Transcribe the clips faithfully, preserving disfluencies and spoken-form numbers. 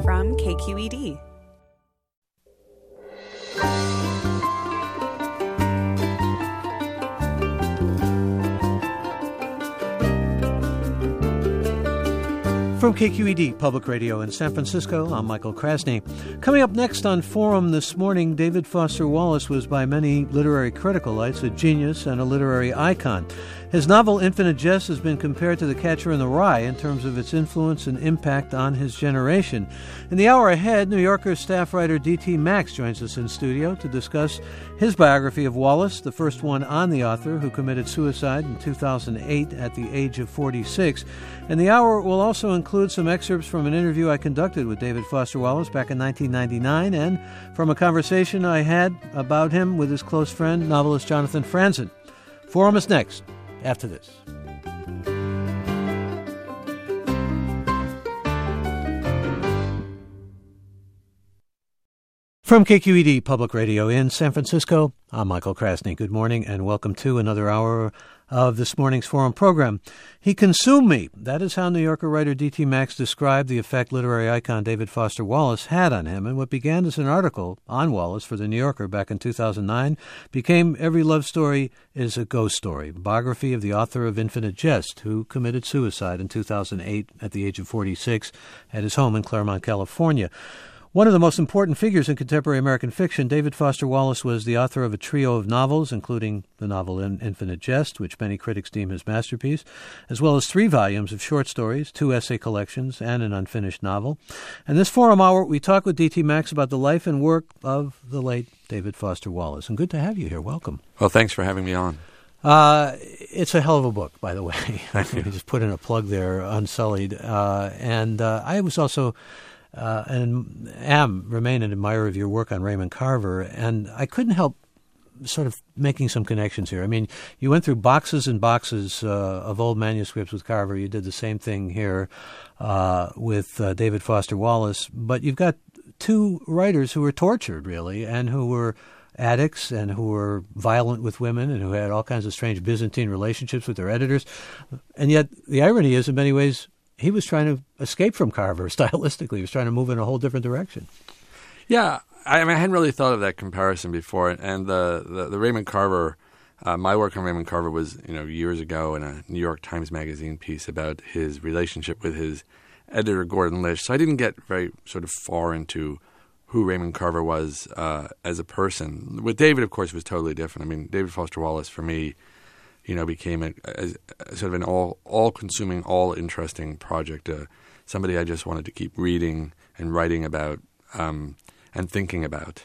from K Q E D. From K Q E D Public Radio in San Francisco, I'm Michael Krasny. Coming up next on Forum this morning, David Foster Wallace was by many literary criticalites a genius and a literary icon. His novel Infinite Jest has been compared to The Catcher in the Rye in terms of its influence and impact on his generation. In the hour ahead, New Yorker staff writer D T Max joins us in studio to discuss his biography of Wallace, the first one on the author, who committed suicide in two thousand eight at the age of forty-six. And the hour will also include some excerpts from an interview I conducted with David Foster Wallace back in nineteen ninety-nine and from a conversation I had about him with his close friend, novelist Jonathan Franzen. Forum is next, after this. From K Q E D Public Radio in San Francisco, I'm Michael Krasny. Good morning and welcome to another hour of this morning's Forum program. He consumed me. That is how New Yorker writer D T Max described the effect literary icon David Foster Wallace had on him, and what began as an article on Wallace for the New Yorker back in two thousand nine became Every Love Story is a Ghost Story, a biography of the author of Infinite Jest, who committed suicide in two thousand eight at the age of forty-six at his home in Claremont, California. One of the most important figures in contemporary American fiction, David Foster Wallace was the author of a trio of novels, including the novel Infinite Jest, which many critics deem his masterpiece, as well as three volumes of short stories, two essay collections, and an unfinished novel. And this Forum Hour, we talk with D T Max about the life and work of the late David Foster Wallace. And good to have you here. Welcome. Well, thanks for having me on. Uh, it's a hell of a book, by the way. I just put in a plug there, Unsullied. Uh, and uh, I was also... Uh, and am, remain an admirer of your work on Raymond Carver, and I couldn't help sort of making some connections here. I mean, you went through boxes and boxes uh, of old manuscripts with Carver. You did the same thing here uh, with uh, David Foster Wallace, but you've got two writers who were tortured, really, and who were addicts and who were violent with women and who had all kinds of strange Byzantine relationships with their editors. And yet the irony is, in many ways, he was trying to escape from Carver stylistically. He was trying to move in a whole different direction. Yeah, I, mean, I hadn't really thought of that comparison before. And the, the, the Raymond Carver, uh, my work on Raymond Carver was, you know, years ago in a New York Times Magazine piece about his relationship with his editor, Gordon Lish. So I didn't get very sort of far into who Raymond Carver was uh, as a person. With David, of course, it was totally different. I mean, David Foster Wallace, for me, you know, became a, a, a sort of an all, all-consuming, all-interesting project, uh, somebody I just wanted to keep reading and writing about um, and thinking about.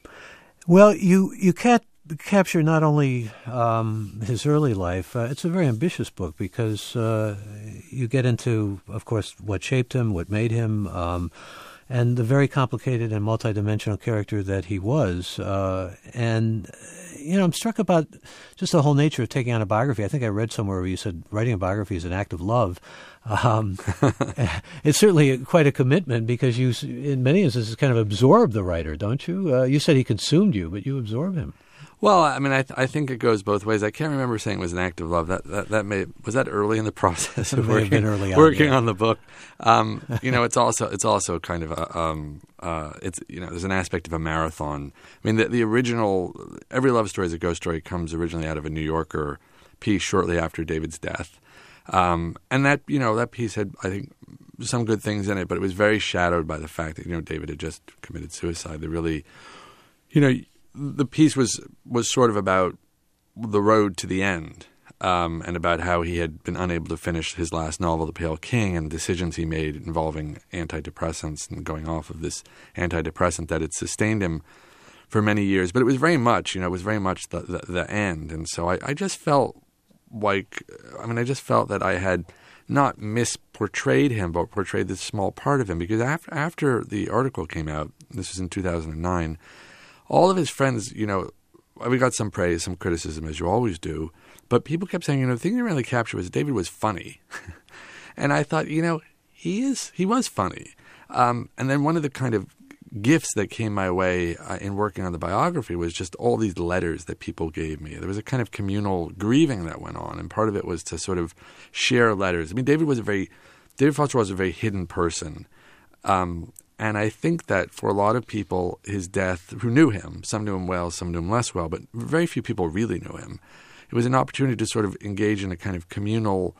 Well, you, you can't capture not only um, his early life, uh, it's a very ambitious book because uh, you get into, of course, what shaped him, what made him, um, and the very complicated and multidimensional character that he was. Uh, and, you know, I'm struck about just the whole nature of taking on a biography. I think I read somewhere where you said writing a biography is an act of love. Um, it's certainly quite a commitment because you, in many instances, kind of absorb the writer, don't you? Uh, you said he consumed you, but you absorb him. Well, I mean, I, th- I think it goes both ways. I can't remember saying it was an act of love. That that, that may was that early in the process of working, been early on, working yeah. on the book. Um, you know, it's also it's also kind of a um, uh, it's you know there's an aspect of a marathon. I mean, the, the original Every Love Story is a Ghost Story comes originally out of a New Yorker piece shortly after David's death, um, and that you know that piece had I think some good things in it, but it was very shadowed by the fact that you know David had just committed suicide. They really, you know. The piece was was sort of about the road to the end um, and about how he had been unable to finish his last novel, The Pale King, and decisions he made involving antidepressants and going off of this antidepressant that had sustained him for many years. But it was very much, you know, it was very much the, the, the end. And so I, I just felt like, I mean, I just felt that I had not misportrayed him, but portrayed this small part of him. Because after, after the article came out, this was in two thousand nine, all of his friends, you know, we got some praise, some criticism, as you always do, but people kept saying, you know, the thing that really captured was David was funny. And I thought, you know, he is, he was funny. Um, and then one of the kind of gifts that came my way uh, in working on the biography was just all these letters that people gave me. There was a kind of communal grieving that went on, and part of it was to sort of share letters. I mean, David was a very, David Foster was a very hidden person. Um And I think that for a lot of people, his death, who knew him, some knew him well, some knew him less well, but very few people really knew him. It was an opportunity to sort of engage in a kind of communal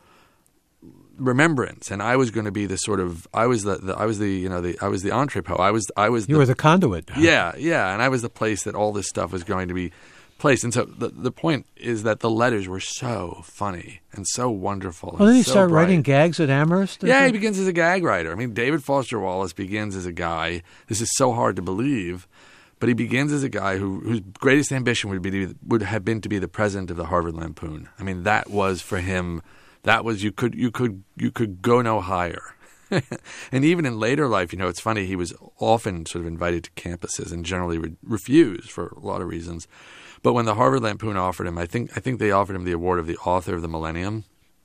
remembrance, and I was going to be the sort of I was the, the I was the you know the I was the entrepot. I was I was you the, were the conduit. Yeah, yeah, and I was the place that all this stuff was going to be placed. And so the the point is that the letters were so funny and so wonderful. Well, and did he so start bright. writing gags at Amherst? Yeah, he? he begins as a gag writer. I mean, David Foster Wallace begins as a guy. This is so hard to believe. But he begins as a guy who, whose greatest ambition would be to, would have been to be the president of the Harvard Lampoon. I mean, that was for him. That was you could you could you could go no higher. And even in later life, you know, it's funny. He was often sort of invited to campuses and generally re- refused for a lot of reasons. But when the Harvard Lampoon offered him, I think I think they offered him the award of the author of the millennium.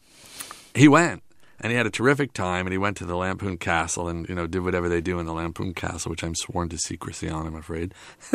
He went. And he had a terrific time, and he went to the Lampoon Castle and, you know, did whatever they do in the Lampoon Castle, which I'm sworn to secrecy on, I'm afraid.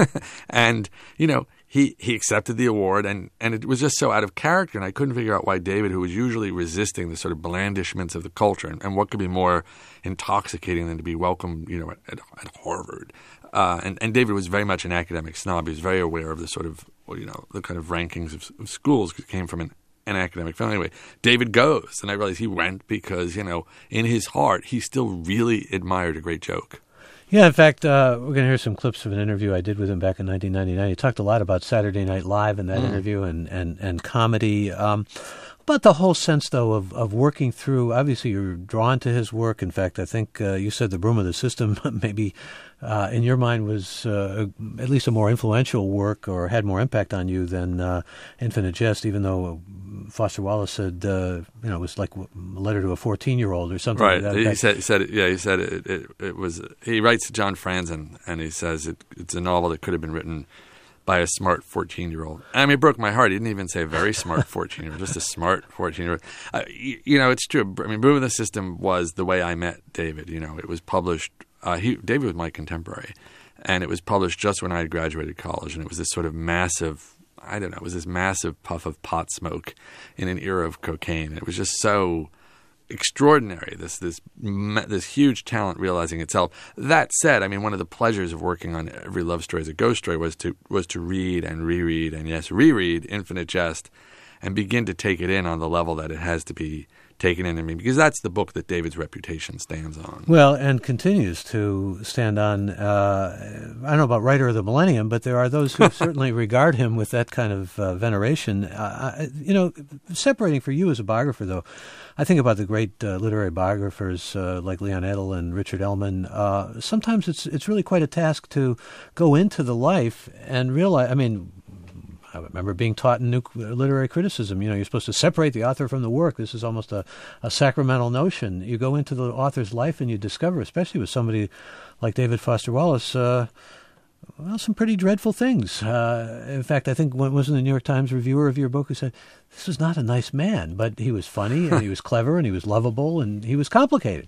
And, you know, he, he accepted the award, and, and it was just so out of character, and I couldn't figure out why David, who was usually resisting the sort of blandishments of the culture, and, and what could be more intoxicating than to be welcomed, you know, at, at Harvard. Uh, and, and David was very much an academic snob. He was very aware of the sort of, well, you know, the kind of rankings of, of schools, because he came from an an academic family. Anyway, David goes, and I realized he went because, you know, in his heart, he still really admired a great joke. Yeah, in fact, uh, we're going to hear some clips of an interview I did with him back in nineteen ninety-nine. He talked a lot about Saturday Night Live in that mm. interview and, and, and comedy. Um, but the whole sense, though, of, of working through, obviously you're drawn to his work. In fact, I think uh, you said The Broom of the System maybe uh, in your mind was uh, at least a more influential work or had more impact on you than uh, Infinite Jest, even though Foster Wallace said, uh, you know, it was like a letter to a fourteen-year-old or something. Right. Like that. He said, he said, yeah, he said it, it, it was, he writes to John Franzen, and he says it, it's a novel that could have been written by a smart fourteen-year-old. I mean, it broke my heart. He didn't even say a very smart fourteen-year-old, just a smart fourteen-year-old. Uh, you, you know, it's true. I mean, Broom of the System was the way I met David. You know, it was published, uh, he, David was my contemporary, and it was published just when I had graduated college, and it was this sort of massive, I don't know, it was this massive puff of pot smoke in an era of cocaine. It was just so extraordinary, this this this huge talent realizing itself. That said, I mean, one of the pleasures of working on Every Love Story as a Ghost Story was to was to read and reread and, yes, reread Infinite Jest and begin to take it in on the level that it has to be taken in. I mean, because that's the book that David's reputation stands on. Well, and continues to stand on. Uh, I don't know about writer of the millennium, but there are those who certainly regard him with that kind of uh, veneration. Uh, you know, separating for you as a biographer, though, I think about the great uh, literary biographers uh, like Leon Edel and Richard Ellman. Uh, sometimes it's it's really quite a task to go into the life and realize. I mean, I remember being taught in new literary criticism, you know, you're supposed to separate the author from the work. This is almost a, a sacramental notion. You go into the author's life and you discover, especially with somebody like David Foster Wallace, uh, well, some pretty dreadful things. Uh, in fact, I think one was in the New York Times reviewer of your book who said, this is not a nice man, but he was funny and he was clever and he was lovable and he was complicated.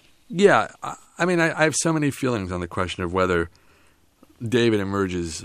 Yeah. I mean, I, I have so many feelings on the question of whether David emerges,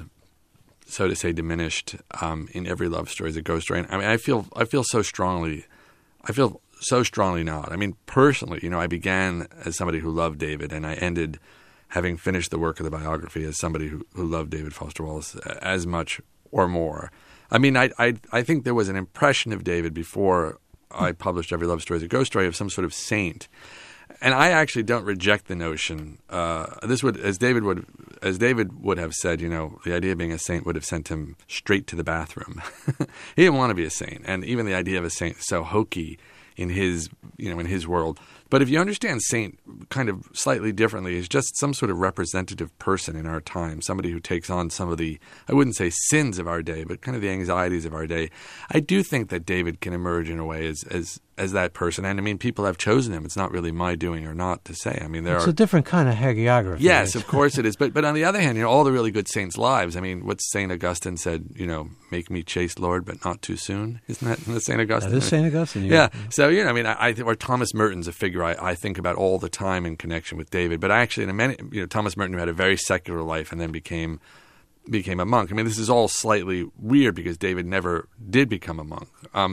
so to say, diminished um, in Every Love Story as a ghost story. I mean, I feel I feel so strongly, I feel so strongly not. I mean, personally, you know, I began as somebody who loved David, and I ended having finished the work of the biography as somebody who, who loved David Foster Wallace as much or more. I mean, I, I I think there was an impression of David before I published Every Love Story as a ghost story of some sort of saint. And I actually don't reject the notion. Uh, this would, as David would, as David would have said, you know, the idea of being a saint would have sent him straight to the bathroom. He didn't want to be a saint, and even the idea of a saint is so hokey in his, you know, in his world. But if you understand saint kind of slightly differently, as just some sort of representative person in our time, somebody who takes on some of the, I wouldn't say sins of our day, but kind of the anxieties of our day, I do think that David can emerge in a way as as as that person. And I mean, people have chosen him. It's not really my doing or not to say. I mean, there it's are... It's a different kind of hagiography. Yes, of course it is. But but on the other hand, you know, all the really good saints' lives, I mean, what Saint Augustine said, you know, make me chaste, Lord, but not too soon. Isn't that Saint Augustine? That is Saint Augustine. Yeah. yeah. So, you know, I mean, I, I think, or Thomas Merton's a figure I, I think about all the time in connection with David. But I actually, in a many, you know, Thomas Merton, who had a very secular life and then became became a monk. I mean, this is all slightly weird because David never did become a monk. Um,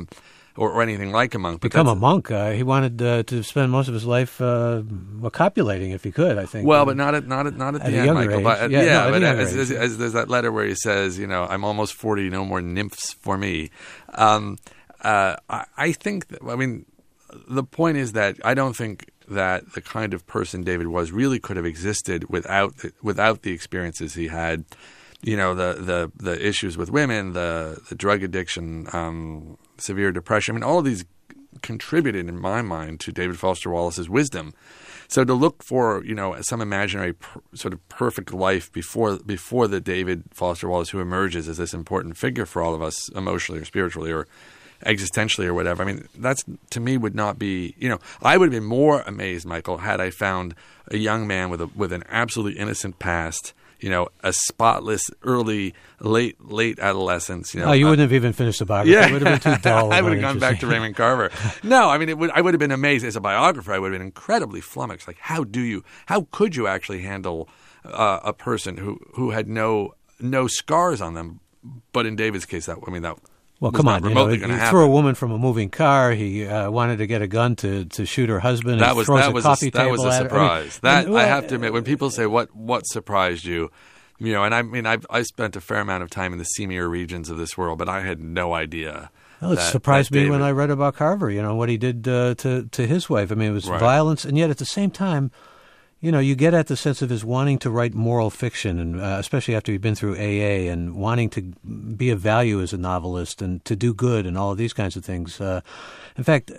or, or anything like a monk. Become a monk. Uh, he wanted uh, to spend most of his life uh, well, copulating, if he could, I think. Well, but not at not at not at, at the a end, Michael. Age. But at, yeah, yeah no, but at as, as, as there's that letter where he says, you know, I'm almost forty, no more nymphs for me. Um, uh, I, I think, that, I mean, the point is that I don't think that the kind of person David was really could have existed without the, without the experiences he had. You know, the the the issues with women, the the drug addiction, um, severe depression. I mean, all of these contributed, in my mind, to David Foster Wallace's wisdom. So to look for, you know, some imaginary per, sort of perfect life before before the David Foster Wallace who emerges as this important figure for all of us, emotionally or spiritually or existentially or whatever. I mean, that's, to me, would not be, you know, I would have been more amazed, Michael, had I found a young man with a with an absolutely innocent past, you know, a spotless early, late, late adolescence. You know, oh, you uh, wouldn't have even finished the biography. Yeah, it would have been too dull. I would have gone back to Raymond Carver. No, I mean, it would, I would have been amazed as a biographer. I would have been incredibly flummoxed. Like, how do you, how could you actually handle uh, a person who, who had no no scars on them? But in David's case, that I mean, that. Well, come on, you know, he threw a woman from a moving car. He uh, wanted to get a gun to, to shoot her husband. That was throws that a was coffee a, that table was a at surprise. Her. I mean, that well, I have to admit, when people say what what surprised you, you know, and I mean, I've I spent a fair amount of time in the seamier regions of this world, but I had no idea. Well, it that, surprised that me David, when I read about Carver. You know what he did uh, to to his wife. I mean, it was right. violence, and yet at the same time, you know, you get at the sense of his wanting to write moral fiction, and uh, especially after he'd been through A A and wanting to be of value as a novelist and to do good and all of these kinds of things. Uh, in fact,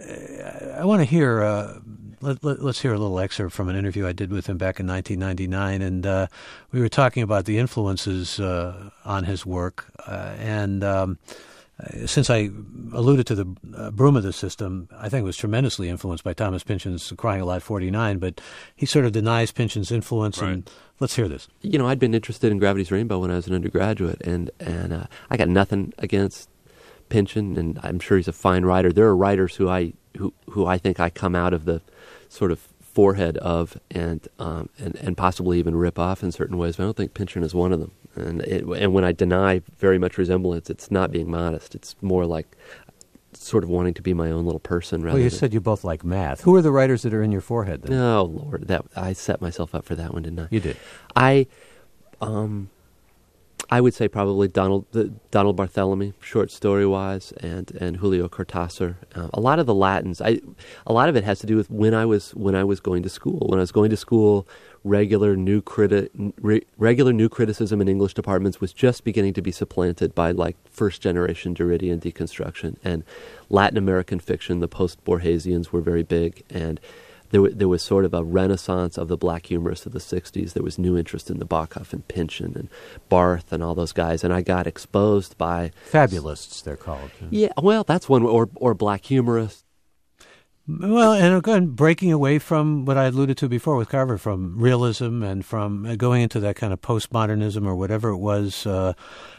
I want to hear, uh, let, let, let's hear a little excerpt from an interview I did with him back in nineteen ninety-nine, and uh, we were talking about the influences uh, on his work, uh, and um, since I alluded to the uh, Broom of the System, I think it was tremendously influenced by Thomas Pynchon's Crying Aloud forty-nine, but he sort of denies Pynchon's influence. Right. And let's hear this. You know, I'd been interested in Gravity's Rainbow when I was an undergraduate, and, and uh, I got nothing against Pynchon, and I'm sure he's a fine writer. There are writers who I who, who I think I come out of the sort of forehead of and, um, and and possibly even rip off in certain ways, but I don't think Pynchon is one of them. And it, and when I deny very much resemblance, it's not being modest. It's more like sort of wanting to be my own little person. Rather well, you than, said you both like math. Who are the writers that are in your forehead then? Oh, Lord, that I set myself up for that one, didn't I? You did. I, um, I would say probably Donald the, Donald Barthelemy, short story wise, and, and Julio Cortázar. Uh, a lot of the Latins, I, a lot of it has to do with when I was when I was going to school. When I was going to school, regular new criti- re- regular new criticism in English departments was just beginning to be supplanted by like first generation Derridian deconstruction, and Latin American fiction. The post Borgesians were very big, and there, w- there was sort of a renaissance of the black humorists of the sixties. There was new interest in Nabokov and Pynchon and Barth and all those guys, and I got exposed by fabulists. They're called. Yeah, well, that's one, or or black humorists. Well, and again, breaking away from what I alluded to before with Carver, from realism and from going into that kind of postmodernism or whatever it was. Uh,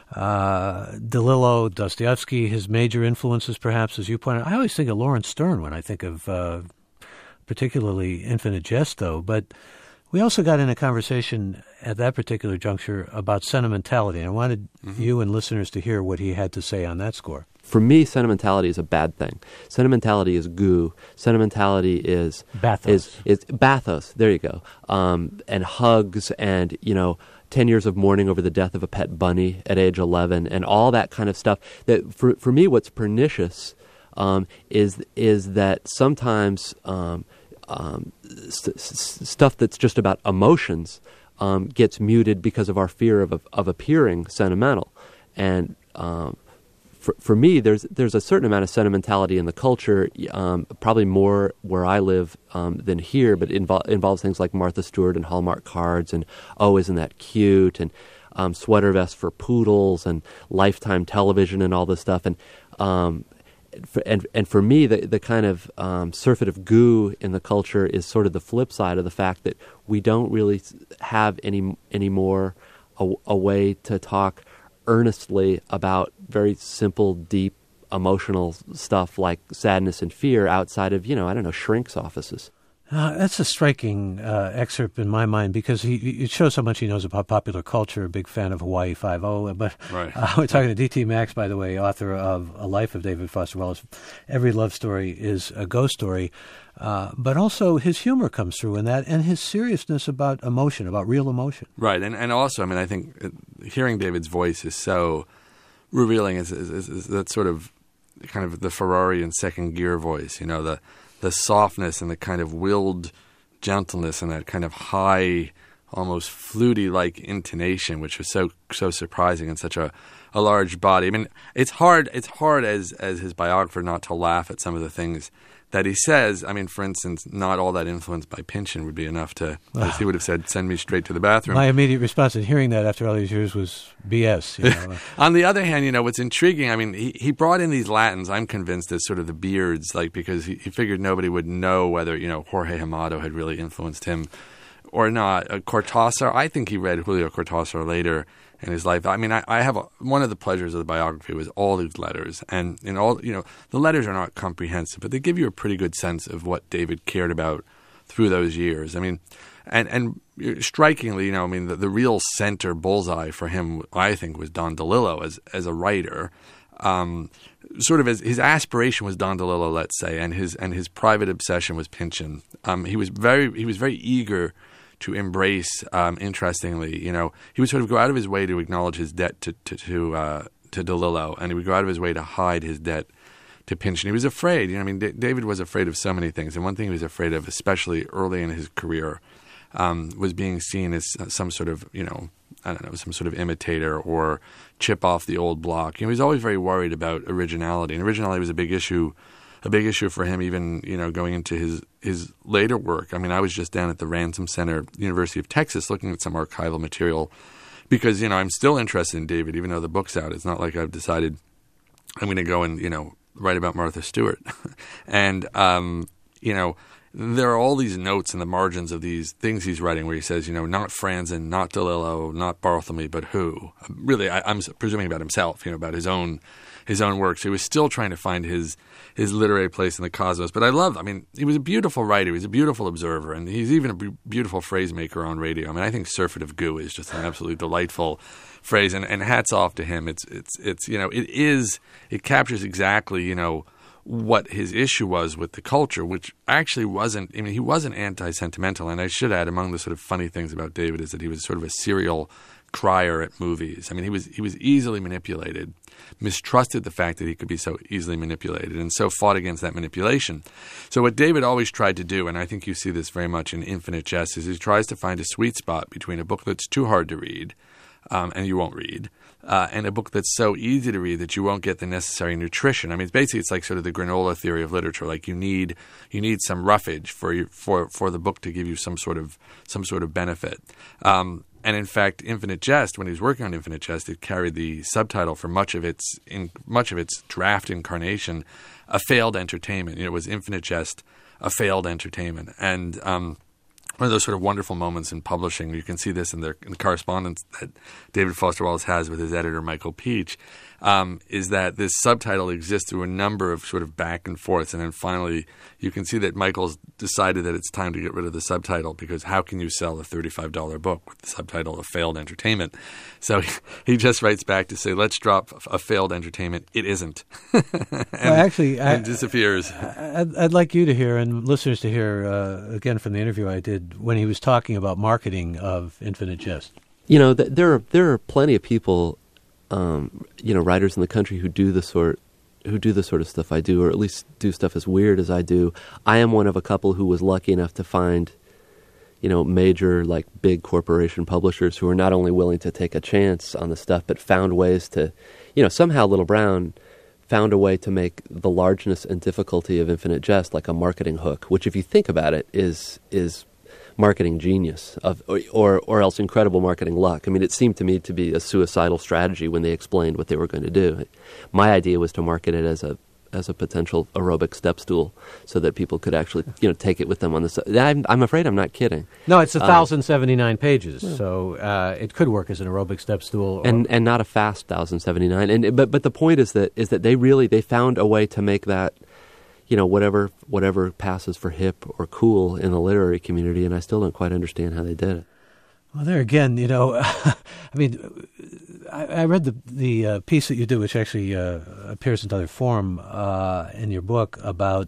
uh, DeLillo, Dostoevsky, his major influences, perhaps, as you pointed out. I always think of Lawrence Stern when I think of uh, particularly Infinite Jest, though. But we also got in a conversation at that particular juncture about sentimentality, and I wanted mm-hmm. you and listeners to hear what he had to say on that score. For me, sentimentality is a bad thing. Sentimentality is goo. Sentimentality is bathos. Is, is bathos. There you go. Um, and hugs, and you know, ten years of mourning over the death of a pet bunny at age eleven, and all that kind of stuff. That for for me, what's pernicious um, is is that sometimes um, um, st- st- stuff that's just about emotions um, gets muted because of our fear of of appearing sentimental, and um, For, for me, there's there's a certain amount of sentimentality in the culture, um, probably more where I live um, than here, but it invo- involves things like Martha Stewart and Hallmark cards and, oh, isn't that cute, and um, sweater vests for poodles and Lifetime television and all this stuff. And um, for, and, and for me, the, the kind of um, surfeit of goo in the culture is sort of the flip side of the fact that we don't really have any, any more a, a way to talk earnestly about very simple, deep, emotional stuff like sadness and fear outside of, you know, I don't know, shrinks offices. Uh, that's a striking uh, excerpt in my mind because he it shows how much he knows about popular culture. A big fan of Hawaii Five-O. But right. uh, we're talking to D T Max, by the way, author of A Life of David Foster Wallace. Every love story is a ghost story. Uh, but also his humor comes through in that, and his seriousness about emotion, about real emotion. Right, and and also, I mean, I think it, hearing David's voice is so revealing. Is, is, is, is that sort of kind of the Ferrari in second gear voice, you know, the the softness and the kind of willed gentleness and that kind of high, almost fluty-like intonation, which was so so surprising in such a, a large body. I mean, it's hard it's hard as as his biographer not to laugh at some of the things that he says. I mean, for instance, not all that influenced by Pynchon would be enough to, as he would have said, send me straight to the bathroom. My immediate response in hearing that after all these years was B S. You know. On the other hand, you know, what's intriguing, I mean, he, he brought in these Latins, I'm convinced, as sort of the beards, like because he, he figured nobody would know whether, you know, Jorge Amado had really influenced him or not. Uh, Cortázar, I think he read Julio Cortázar later in his life. I mean, I, I have a, one of the pleasures of the biography was all these letters, and in all, you know, the letters are not comprehensive, but they give you a pretty good sense of what David cared about through those years. I mean, and and strikingly, you know, I mean, the, the real center bullseye for him, I think, was Don DeLillo as as a writer. Um, sort of as his aspiration was Don DeLillo, let's say, and his and his private obsession was Pynchon. Um, he was very he was very eager to embrace, um, interestingly, you know, he would sort of go out of his way to acknowledge his debt to to to, uh, to DeLillo, and he would go out of his way to hide his debt to Pynchon. He was afraid, you know, I mean, D- David was afraid of so many things, and one thing he was afraid of, especially early in his career, um, was being seen as some sort of, you know, I don't know, some sort of imitator or chip off the old block. You know, he was always very worried about originality, and originality was a big issue a big issue for him, even, you know, going into his, his later work. I mean, I was just down at the Ransom Center, University of Texas, looking at some archival material because, you know, I'm still interested in David, even though the book's out. It's not like I've decided I'm going to go and, you know, write about Martha Stewart. and, um, you know, there are all these notes in the margins of these things he's writing where he says, you know, not Franzen, not DeLillo, not Barthelme, but who? Really, I, I'm presuming about himself, you know, about his own his own works. He was still trying to find his his literary place in the cosmos. But I love, I mean, he was a beautiful writer. He was a beautiful observer. And he's even a b- beautiful phrase maker on radio. I mean, I think surfeit of goo is just an absolutely delightful phrase. And, and hats off to him. It's, it's, it's, you know, it is, it captures exactly, you know, what his issue was with the culture, which actually wasn't, I mean, he wasn't anti-sentimental. And I should add, among the sort of funny things about David is that he was sort of a serial crier at movies. I mean, he was he was easily manipulated, mistrusted the fact that he could be so easily manipulated, and so fought against that manipulation. So what David always tried to do, and I think you see this very much in Infinite Jest, is he tries to find a sweet spot between a book that's too hard to read, um, and you won't read, uh, and a book that's so easy to read that you won't get the necessary nutrition. I mean, it's basically it's like sort of the granola theory of literature. Like you need you need some roughage for you, for for the book to give you some sort of some sort of benefit. Um, And in fact, Infinite Jest, when he was working on Infinite Jest, it carried the subtitle for much of its in much of its draft incarnation, "A Failed Entertainment." You know, it was Infinite Jest, a failed entertainment, and um, one of those sort of wonderful moments in publishing. You can see this in the, in the correspondence that David Foster Wallace has with his editor Michael Peach. Um, is that this subtitle exists through a number of sort of back and forths, and then finally you can see that Michael's decided that it's time to get rid of the subtitle because how can you sell a thirty-five dollars book with the subtitle "A Failed Entertainment"? So he, he just writes back to say, let's drop "A Failed Entertainment." It isn't. and, well, actually, and I, disappears. I'd, I'd like you to hear and listeners to hear, uh, again, from the interview I did when he was talking about marketing of Infinite Jest. You know, th- there are there are plenty of people Um, you know, writers in the country who do the sort, who do the sort of stuff I do, or at least do stuff as weird as I do. I am one of a couple who was lucky enough to find, you know, major, like, big corporation publishers who are not only willing to take a chance on the stuff, but found ways to, you know, somehow Little Brown found a way to make the largeness and difficulty of Infinite Jest like a marketing hook, which, if you think about it, is is marketing genius of or or else incredible marketing luck. I mean, it seemed to me to be a suicidal strategy when they explained what they were going to do. My idea was to market it as a as a potential aerobic step stool so that people could actually, you know, take it with them on the side. I'm, I'm afraid I'm not kidding. No, it's one thousand seventy-nine um, pages, yeah. so uh, it could work as an aerobic step stool. Or and and not a fast one thousand seventy-nine. And but but the point is that is that they really they found a way to make that, you know, whatever whatever passes for hip or cool in the literary community, and I still don't quite understand how they did it. Well, there again, you know, I mean, I, I read the the uh, piece that you do, which actually uh, appears in another form uh, in your book about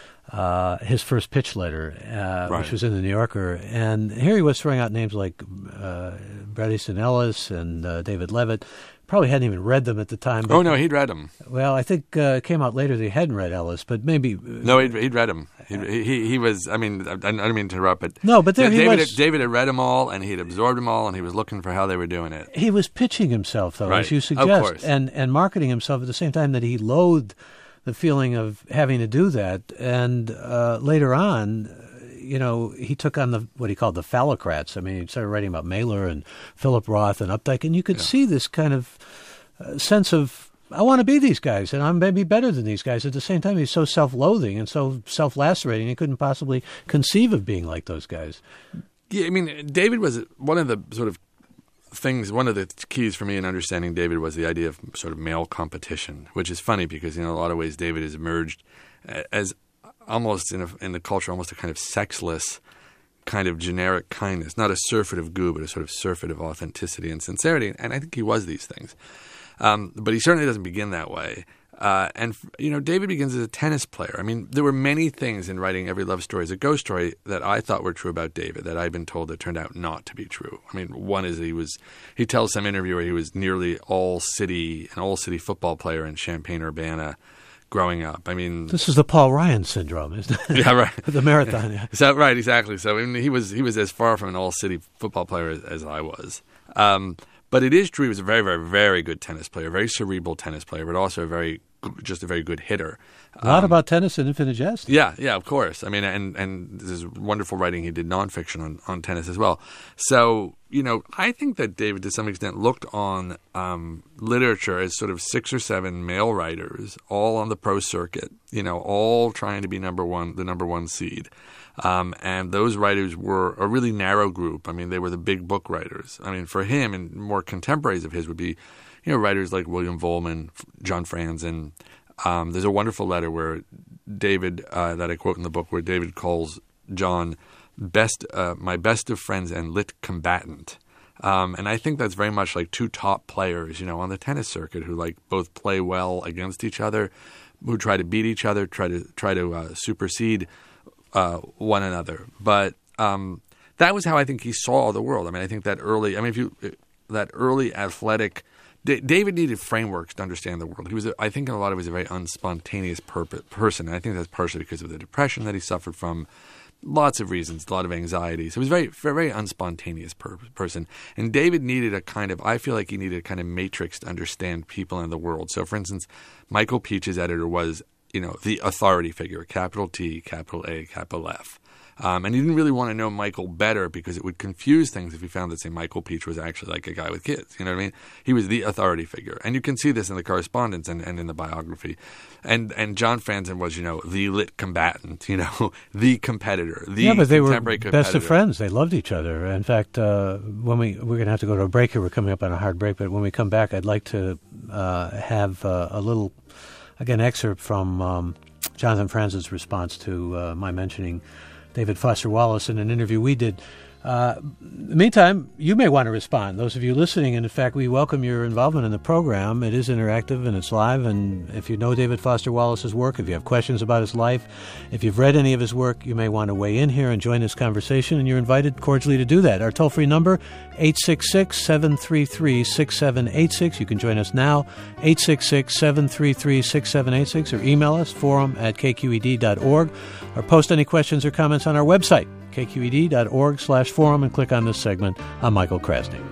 uh, his first pitch letter, uh, right. which was in the New Yorker, and here he was throwing out names like uh, Bret Easton Ellis and uh, David Levitt. Probably hadn't even read them at the time. Oh, no, he'd read them. Well, I think uh, it came out later that he hadn't read Ellis, but maybe... Uh, no, he'd, he'd read them. He, he he was, I mean, I don't mean to interrupt, but... No, but there David, he was... David had read them all, and he'd absorbed them all, and he was looking for how they were doing it. He was pitching himself, though, right. as you suggest, of course. and and marketing himself at the same time that he loathed the feeling of having to do that. And uh, later on... you know, he took on the what he called the phallocrats. I mean, he started writing about Mailer and Philip Roth and Updike, and you could yeah. see this kind of uh, sense of, I want to be these guys, and I'm maybe better than these guys. At the same time, he's so self-loathing and so self-lacerating, he couldn't possibly conceive of being like those guys. Yeah, I mean, David was one of the sort of things, one of the keys for me in understanding David was the idea of sort of male competition, which is funny because, you know, in a lot of ways David has emerged as almost in, a, in the culture, almost a kind of sexless kind of generic kindness, not a surfeit of goo, but a sort of surfeit of authenticity and sincerity. And I think he was these things. Um, but he certainly doesn't begin that way. Uh, and, you know, David begins as a tennis player. I mean, there were many things in writing Every Love Story as a ghost story that I thought were true about David that I've been told that turned out not to be true. I mean, one is he was, he tells some interviewer he was nearly all city, an all city football player in Champaign-Urbana growing up. I mean, this is the Paul Ryan syndrome, isn't it? Yeah, right. The marathon. Yeah. So, right, exactly. So I mean, he was he was as far from an all-city football player as, as I was. Um, but it is true he was a very, very, very good tennis player, very cerebral tennis player, but also a very just a very good hitter. A lot um, about tennis and Infinite Jest. Yeah, yeah, of course. I mean, and and this is wonderful writing. He did nonfiction on, on tennis as well. So, you know, I think that David, to some extent, looked on um, literature as sort of six or seven male writers, all on the pro circuit, you know, all trying to be number one, the number one seed. Um, and those writers were a really narrow group. I mean, they were the big book writers. I mean, for him and more contemporaries of his would be, you know, writers like William Vollmann, John Franzen. Um, there's a wonderful letter where David, uh, that I quote in the book, where David calls John best, uh, my best of friends and lit combatant. Um, and I think that's very much like two top players, you know, on the tennis circuit who like both play well against each other, who try to beat each other, try to try to uh, supersede uh, one another. But um, that was how I think he saw the world. I mean, I think that early, I mean, if you that early athletic. D- David needed frameworks to understand the world. He was, a, I think, in a lot of ways, a very unspontaneous perp- person. And I think that's partially because of the depression that he suffered from, lots of reasons, a lot of anxiety. So he was a very, very, very unspontaneous per- person. And David needed a kind of, I feel like he needed a kind of matrix to understand people and the world. So, for instance, Michael Peach's editor was, you know, the authority figure, capital T, capital A, capital F. Um, and he didn't really want to know Michael better because it would confuse things if he found that, say, Michael Peach was actually like a guy with kids. You know what I mean? He was the authority figure. And you can see this in the correspondence and, and in the biography. And and John Franzen was, you know, the lit combatant, you know, the competitor, the yeah, but they were competitor. Best of friends. They loved each other. In fact, uh, when we, we're going to have to go to a break here. We're coming up on a hard break. But when we come back, I'd like to uh, have uh, a little, again, excerpt from um, Jonathan Franzen's response to uh, my mentioning David Foster Wallace in an interview we did. Uh, in the meantime, you may want to respond. Those of you listening, and in fact, we welcome your involvement in the program. It is interactive and it's live. And if you know David Foster Wallace's work, if you have questions about his life, if you've read any of his work, you may want to weigh in here and join this conversation. And you're invited cordially to do that. Our toll-free number, eight six six, seven three three, six seven eight six. You can join us now, eight six six, seven three three, six seven eight six, or email us, forum at k q e d dot org, or post any questions or comments on our website, k q e d dot org slash forum, and click on this segment. I'm Michael Krasny.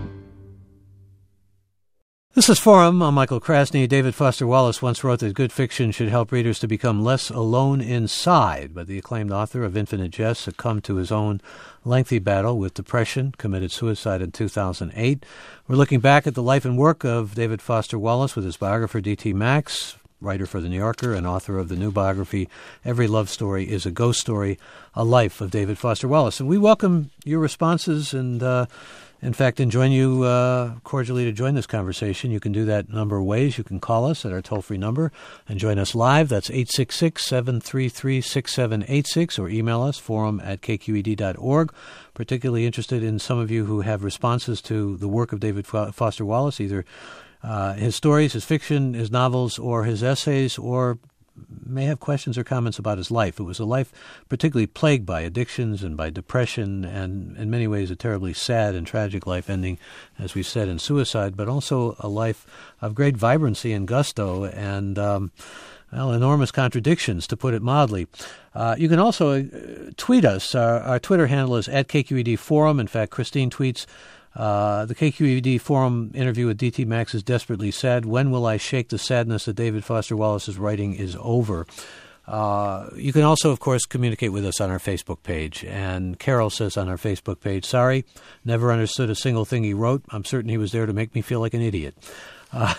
This is Forum. I'm Michael Krasny. David Foster Wallace once wrote that good fiction should help readers to become less alone inside, but the acclaimed author of Infinite Jest succumbed to his own lengthy battle with depression, committed suicide in two thousand eight. We're looking back at the life and work of David Foster Wallace with his biographer, D T Max. writer for The New Yorker and author of the new biography, Every Love Story is a Ghost Story, A Life of David Foster Wallace. And we welcome your responses and, uh, in fact, and join you uh, cordially to join this conversation. You can do that a number of ways. You can call us at our toll-free number and join us live. That's eight six six, seven three three, six seven eight six, or email us, forum at k q e d dot org. Particularly interested in some of you who have responses to the work of David Foster Wallace, either uh, his stories, his fiction, his novels, or his essays, or may have questions or comments about his life. It was a life particularly plagued by addictions and by depression, and in many ways a terribly sad and tragic life ending, as we said, in suicide, but also a life of great vibrancy and gusto and um, well, enormous contradictions, to put it mildly. Uh, you can also uh, tweet us. Our, our Twitter handle is at K Q E D Forum. In fact, Christine tweets, Uh, the K Q E D Forum interview with D T Max is desperately sad. When will I shake the sadness that David Foster Wallace's writing is over? Uh, you can also, of course, communicate with us on our Facebook page. And Carol says on our Facebook page, sorry, never understood a single thing he wrote. I'm certain he was there to make me feel like an idiot. Uh,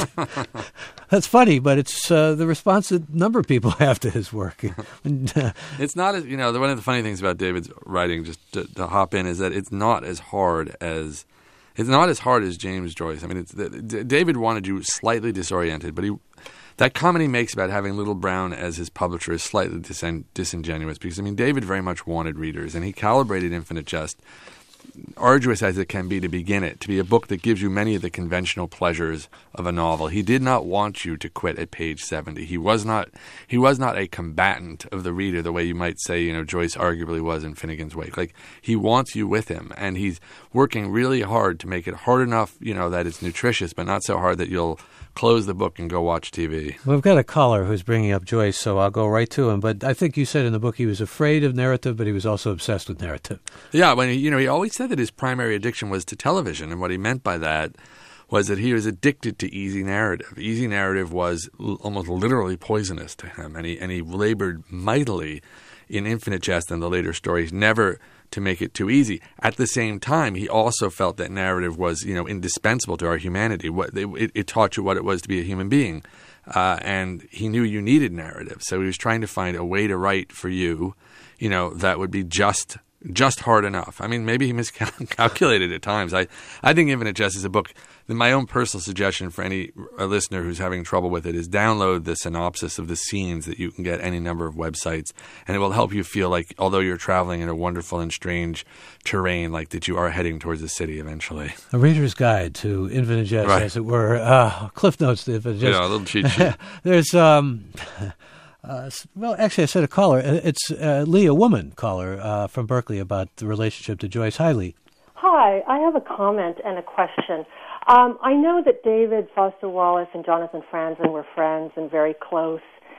that's funny, but it's uh, the response that a number of people have to his work. It's not as, you know, one of the funny things about David's writing, just to, to hop in, is that it's not as hard as it's not as hard as James Joyce. I mean, it's, David wanted you slightly disoriented, but he that comment he makes about having Little Brown as his publisher is slightly disen, disingenuous because, I mean, David very much wanted readers, and he calibrated Infinite Jest, arduous as it can be to begin it, to be a book that gives you many of the conventional pleasures of a novel. He did not want you to quit at page seventy. He was not he was not a combatant of the reader the way you might say, you know, Joyce arguably was in Finnegan's Wake. Like, he wants you with him, and he's working really hard to make it hard enough, you know, that it's nutritious, but not so hard that you'll close the book and go watch T V. We've got a caller who's bringing up Joyce, so I'll go right to him. But I think you said in the book he was afraid of narrative, but he was also obsessed with narrative. Yeah, when he, you know, he always said that his primary addiction was to television, and what he meant by that was that he was addicted to easy narrative. Easy narrative was l- almost literally poisonous to him, and he and he labored mightily in Infinite Jest and the later stories never to make it too easy. At the same time, he also felt that narrative was, you know, indispensable to our humanity. What it, it taught you what it was to be a human being, uh, and he knew you needed narrative. So he was trying to find a way to write for you, you know, that would be just just hard enough. I mean, maybe he miscalculated at times. I, I think Infinite Jest is a book. My own personal suggestion for any a listener who's having trouble with it is download the synopsis of the scenes that you can get any number of websites, and it will help you feel like, although you're traveling in a wonderful and strange terrain, like that you are heading towards the city eventually. A reader's guide to Infinite Jest, right, as it were. Uh, Cliff Notes to Infinite Jest. Yeah, a little cheat sheet. There's... Um, Uh, well, actually, I said a caller. It's uh, Lee, a woman caller uh, from Berkeley, about the relationship to Joyce. Hi, Lee. Hi. I have a comment and a question. Um, I know that David Foster Wallace and Jonathan Franzen were friends and very close,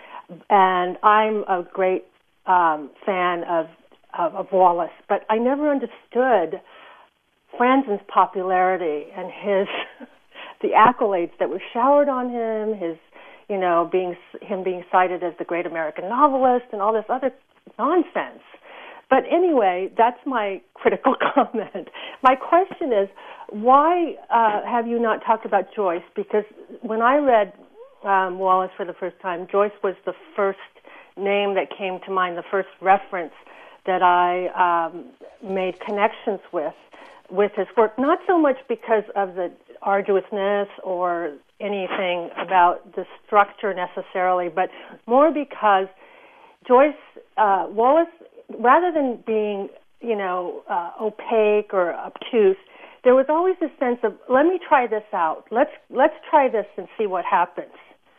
and I'm a great um, fan of, of of Wallace, but I never understood Franzen's popularity and his the accolades that were showered on him, his you know, being him being cited as the great American novelist and all this other nonsense. But anyway, that's my critical comment. My question is, why uh, have you not talked about Joyce? Because when I read um, Wallace for the first time, Joyce was the first name that came to mind, the first reference that I um, made connections with, with his work. Not so much because of the arduousness or anything about the structure necessarily, but more because Joyce, uh, Wallace, rather than being, you know, uh, opaque or obtuse, there was always a sense of, let me try this out. Let's let's try this and see what happens.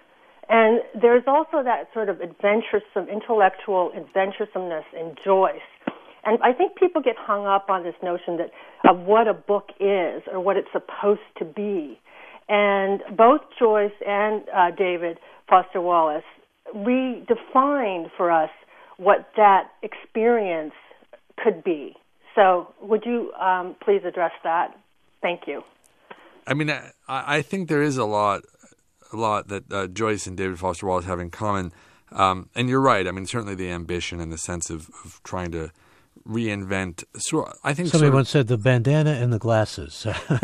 And there's also that sort of adventuresome, intellectual adventuresomeness in Joyce. And I think people get hung up on this notion that of what a book is or what it's supposed to be. And both Joyce and uh, David Foster Wallace redefined for us what that experience could be. So would you um, please address that? Thank you. I mean, I, I think there is a lot, a lot that uh, Joyce and David Foster Wallace have in common. Um, and you're right. I mean, certainly the ambition and the sense of, of trying to reinvent. So I think somebody sort of, once said the bandana and the glasses.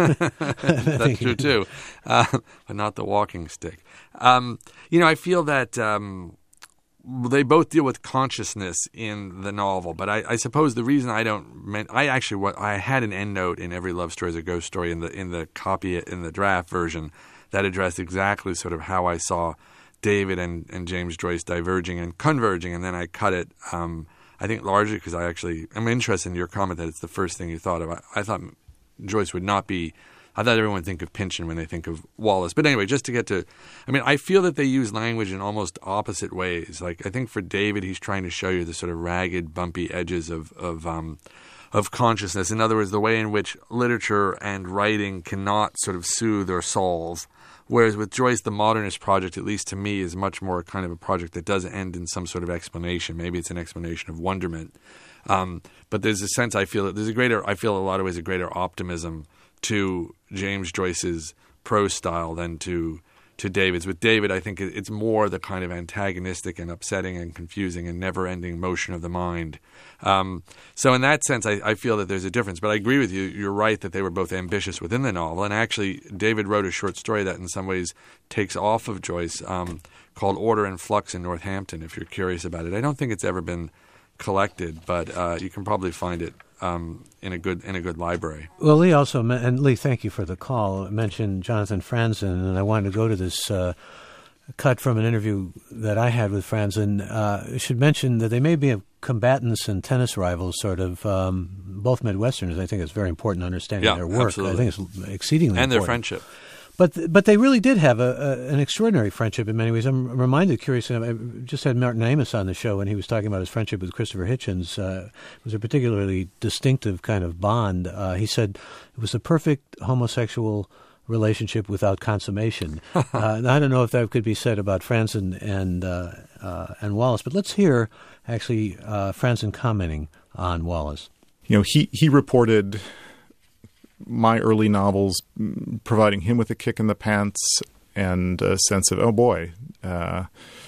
That's true too, uh, but not the walking stick. Um, you know, I feel that um, they both deal with consciousness in the novel, but I, I suppose the reason I don't, meant, I actually what I had an endnote in Every Love Story is a Ghost Story in the in the copy in the draft version that addressed exactly sort of how I saw David and, and James Joyce diverging and converging, and then I cut it. Um, I think largely because I actually am interested in your comment that it's the first thing you thought of. I, I thought Joyce would not be. I thought everyone would think of Pynchon when they think of Wallace. But anyway, just to get to, I mean, I feel that they use language in almost opposite ways. Like I think for David, he's trying to show you the sort of ragged, bumpy edges of of um, of consciousness. In other words, the way in which literature and writing cannot sort of soothe or solve. Whereas with Joyce, the modernist project, at least to me, is much more kind of a project that does end in some sort of explanation. Maybe it's an explanation of wonderment. Um, but there's a sense I feel that there's a greater, I feel a lot of ways a greater optimism to James Joyce's prose style than to to David's. With David, I think it's more the kind of antagonistic and upsetting and confusing and never-ending motion of the mind. Um, so in that sense, I, I feel that there's a difference. But I agree with you. You're right that they were both ambitious within the novel. And actually, David wrote a short story that in some ways takes off of Joyce um, called Order and Flux in Northampton, if you're curious about it. I don't think it's ever been collected, but uh, you can probably find it um, in a good in a good library. Well, Lee also, and Lee, thank you for the call, mentioned Jonathan Franzen, and I wanted to go to this uh, cut from an interview that I had with Franzen. Uh, I should mention that they may be combatants and tennis rivals, sort of, um, both Midwesterners. I think it's very important understanding yeah, their work. Absolutely. I think it's exceedingly and important. And their friendship. But but they really did have a, a, an extraordinary friendship in many ways. I'm reminded, curious, I just had Martin Amis on the show, and he was talking about his friendship with Christopher Hitchens. Uh, it was a particularly distinctive kind of bond. Uh, he said it was a perfect homosexual relationship without consummation. uh, I don't know if that could be said about Franzen and uh, uh, and Wallace, but let's hear actually uh, Franzen commenting on Wallace. You know, he he reported my early novels providing him with a kick in the pants and a sense of, oh boy, uh,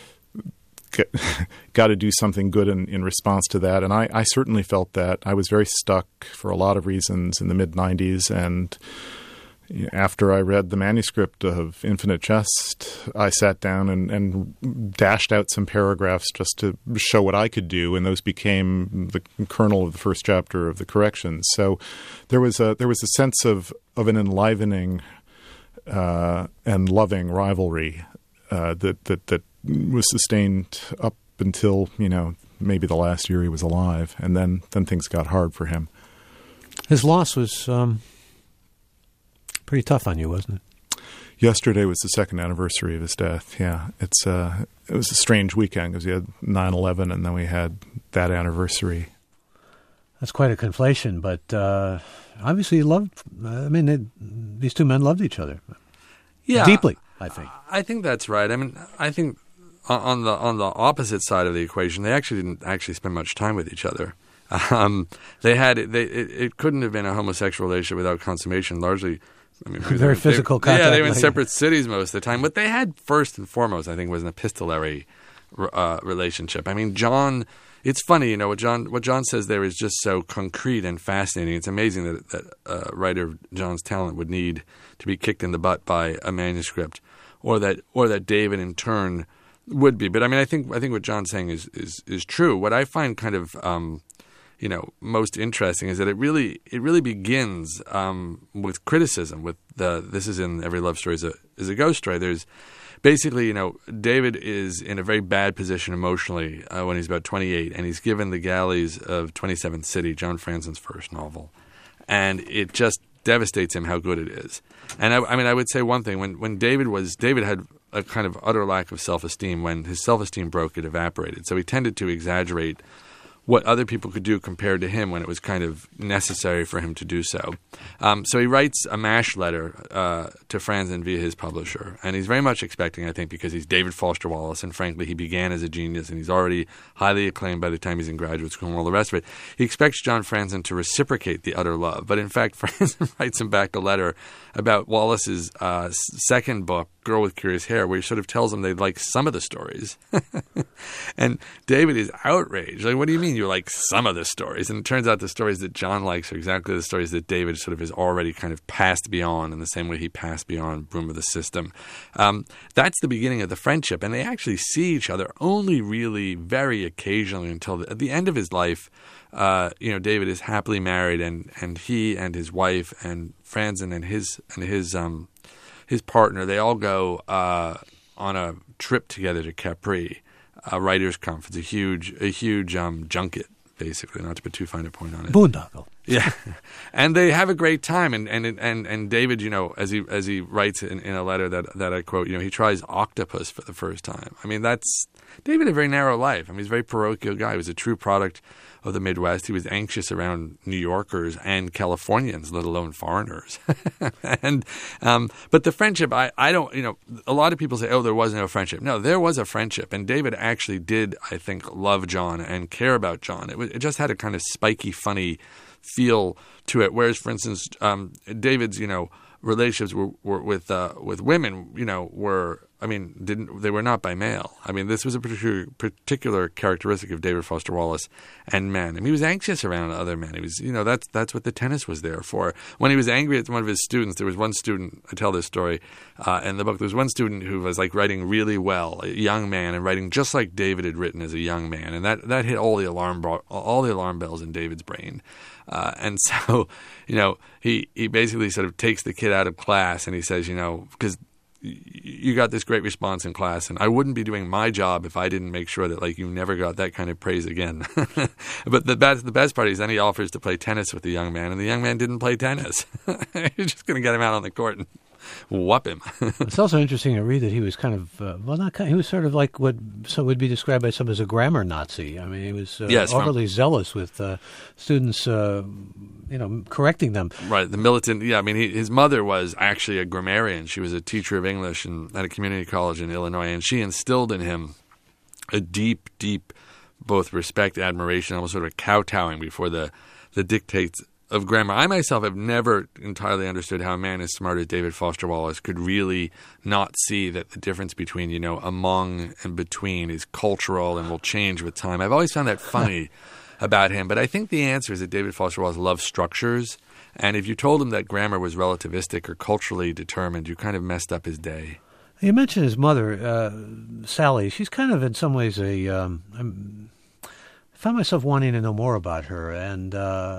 got to do something good in, in response to that. And I, I certainly felt that. I was very stuck for a lot of reasons in the mid nineties. And after I read the manuscript of Infinite Jest, I sat down and, and dashed out some paragraphs just to show what I could do, and those became the kernel of the first chapter of the corrections. So there was a there was a sense of of an enlivening uh, and loving rivalry uh, that that that was sustained up until, you know, maybe the last year he was alive, and then then things got hard for him. His loss was Um pretty tough on you, wasn't it? Yesterday was the second anniversary of his death. Yeah, it's uh, it was a strange weekend because we had nine eleven and then we had that anniversary. That's quite a conflation, but uh, obviously he loved. I mean, they, these two men loved each other, yeah, deeply. I think. I think that's right. I mean, I think on the on the opposite side of the equation, they actually didn't actually spend much time with each other. Um, they had they it, it couldn't have been a homosexual relationship without consummation. Largely. I mean, very they, physical they, contact. Yeah, they were in like separate cities most of the time. What they had first and foremost, I think, was an epistolary uh, relationship. I mean, John. It's funny, you know, what John what John says there is just so concrete and fascinating. It's amazing that that a writer of John's talent would need to be kicked in the butt by a manuscript, or that or that David in turn would be. But I mean, I think I think what John's saying is is is true. What I find kind of um, you know, most interesting is that it really it really begins um, with criticism. With the this is in Every Love Story is a is a ghost story. There's basically, you know, David is in a very bad position emotionally uh, when he's about twenty-eight, and he's given the galleys of twenty-seventh City, John Franzen's first novel, and it just devastates him how good it is. And I, I mean, I would say one thing: when when David was David had a kind of utter lack of self-esteem. When his self-esteem broke, it evaporated. So he tended to exaggerate what other people could do compared to him when it was kind of necessary for him to do so. Um, so he writes a MASH letter uh, to Franzen via his publisher. And he's very much expecting, I think, because he's David Foster Wallace, and frankly, he began as a genius, and he's already highly acclaimed by the time he's in graduate school and all the rest of it. He expects John Franzen to reciprocate the utter love. But in fact, Franzen writes him back a letter about Wallace's uh, second book, Girl with Curious Hair, where he sort of tells them they like some of the stories. And David is outraged. Like, what do you mean you like some of the stories? And it turns out the stories that John likes are exactly the stories that David sort of has already kind of passed beyond in the same way he passed beyond Broom of the System. Um, that's the beginning of the friendship. And they actually see each other only really very occasionally until the, at the end of his life. Uh, you know, David is happily married, and, and he and his wife and Franzen and his and his um, his partner, they all go uh, on a trip together to Capri, a writers' conference, a huge a huge um, junket, basically, not to put too fine a point on it. Boondoggle. Yeah, and they have a great time, and and and and David, you know, as he as he writes in, in a letter that that I quote, you know, he tries octopus for the first time. I mean, that's David had a very narrow life. I mean, he's a very parochial guy. He was a true product of the Midwest. He was anxious around New Yorkers and Californians, let alone foreigners. and um, but the friendship, I, I don't, you know, a lot of people say, oh, there was no friendship. No, there was a friendship, and David actually did, I think, love John and care about John. It was, it just had a kind of spiky, funny feel to it. Whereas, for instance, um, David's, you know, relationships were, were with uh, with women, you know, were. I mean, didn't they were not by mail. I mean, this was a particular, particular characteristic of David Foster Wallace and men. I mean, he was anxious around other men. He was, you know, that's that's what the tennis was there for. When he was angry at one of his students, there was one student. I tell this story uh, in the book. There was one student who was like writing really well, a young man, and writing just like David had written as a young man, and that that hit all the alarm all the alarm bells in David's brain. Uh, and so, you know, he he basically sort of takes the kid out of class, and he says, you know, because you got this great response in class, and I wouldn't be doing my job if I didn't make sure that, like, you never got that kind of praise again. But the best, the best part is then he offers to play tennis with the young man, and the young man didn't play tennis. You're just going to get him out on the court and whoop him. It's also interesting to read that he was kind of, uh, well, not kind of, he was sort of like what so would be described by some as a grammar Nazi. I mean, he was uh, yes, overly from, zealous with uh, students, uh, you know, correcting them. Right, the militant, yeah, I mean, he, his mother was actually a grammarian. She was a teacher of English in, at a community college in Illinois, and she instilled in him a deep, deep both respect, admiration, almost sort of a kowtowing before the, the dictates of grammar. I myself have never entirely understood how a man as smart as David Foster Wallace could really not see that the difference between, you know, among and between is cultural and will change with time. I've always found that funny about him, but I think the answer is that David Foster Wallace loved structures, and if you told him that grammar was relativistic or culturally determined, you kind of messed up his day. You mentioned his mother, uh, Sally. She's kind of in some ways a... Um, I'm, I found myself wanting to know more about her, and uh,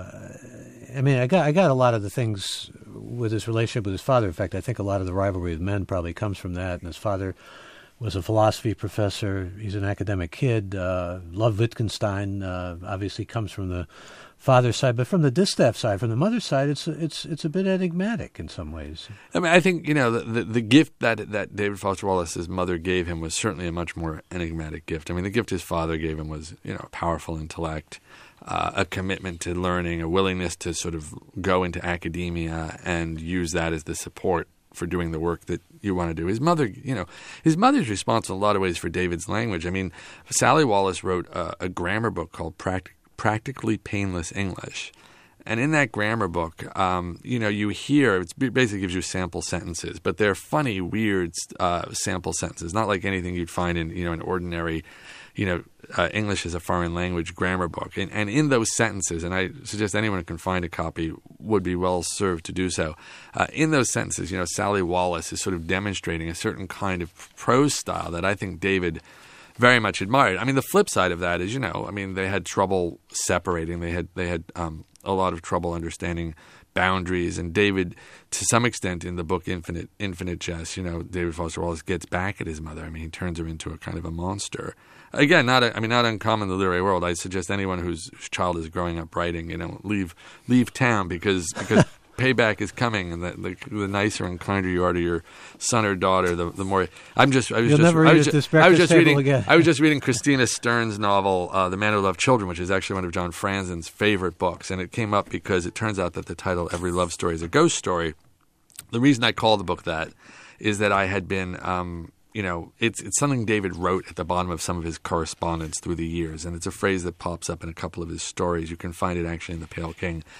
I mean, I got I got a lot of the things with his relationship with his father. In fact, I think a lot of the rivalry with men probably comes from that. And his father was a philosophy professor. He's an academic kid. Uh, loved Wittgenstein. Uh, obviously, comes from the father's side, but from the Distaff side, from the mother's side, it's it's it's a bit enigmatic in some ways. I mean, I think, you know, the the, the gift that that David Foster Wallace's mother gave him was certainly a much more enigmatic gift. I mean, the gift his father gave him was, you know, a powerful intellect, uh, a commitment to learning, a willingness to sort of go into academia and use that as the support for doing the work that you want to do. His mother, you know, his mother's responsible in a lot of ways for David's language. I mean, Sally Wallace wrote a, a grammar book called Practic- Practically Painless English. And in that grammar book, um, you know, you hear, it basically gives you sample sentences, but they're funny, weird uh, sample sentences, not like anything you'd find in, you know, an ordinary, you know, uh, English as a foreign language grammar book. And, and in those sentences, and I suggest anyone who can find a copy would be well served to do so, uh, in those sentences, you know, Sally Wallace is sort of demonstrating a certain kind of prose style that I think David very much admired. I mean, the flip side of that is, you know, I mean, they had trouble separating. They had they had um, a lot of trouble understanding boundaries. And David, to some extent, in the book Infinite Infinite Jest, you know, David Foster Wallace gets back at his mother. I mean, he turns her into a kind of a monster. Again, not a, I mean, not uncommon in the literary world. I suggest anyone whose, whose child is growing up writing, you know, leave leave town because because. Payback is coming, and the, the, the nicer and kinder you are to your son or daughter, the, the more. I'm just. I was You'll just. never I read was at just, this I was just reading. Again. I was just reading Christina Stern's novel, uh, "The Man Who Loved Children," which is actually one of John Franzen's favorite books, and it came up because it turns out that the title "Every Love Story" is a ghost story. The reason I call the book that is that I had been. Um, You know, it's it's something David wrote at the bottom of some of his correspondence through the years, and it's a phrase that pops up in a couple of his stories. You can find it actually in The Pale King.